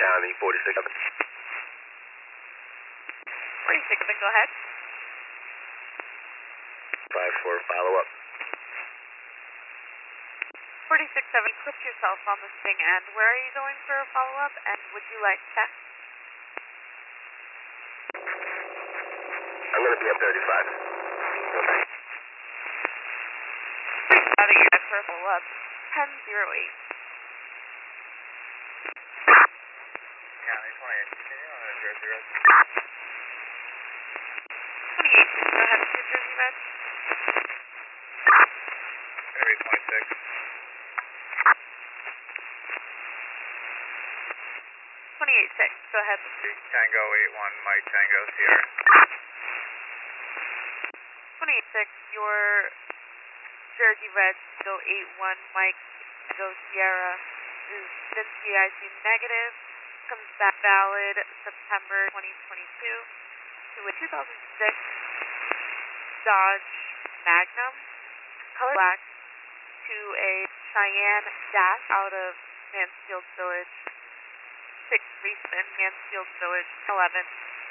County, 46. 46, then go ahead. 5-4, follow up. 46-7, equip yourself on the Sting end. Where are you going for a follow-up, and would you like text? I'm going to be M35. Now that you're back for a follow-up, 10-08. County 28, continue on a Jersey Red. 28, go ahead with your Jersey Red. Gonna be 26. 28-6, go ahead. Tango 81, Mike Tango Sierra. 28-6, your Jersey Red, go 81, Mike, go Sierra, is VIC negative, comes back valid September 2022 to a 2006 Dodge Magnum, color black, to a Cheyenne Dash out of Mansfield Village, 6 Reisman, Mansfield Village, 11.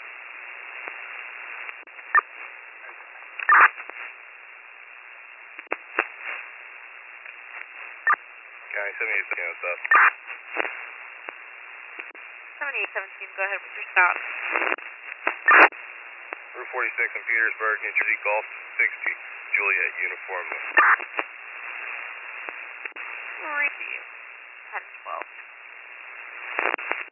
County 78, what's up? 78-17, go ahead with your stop. Route 46 in Petersburg, New Jersey, Golf 60, Juliet, uniform. Review, 10-12.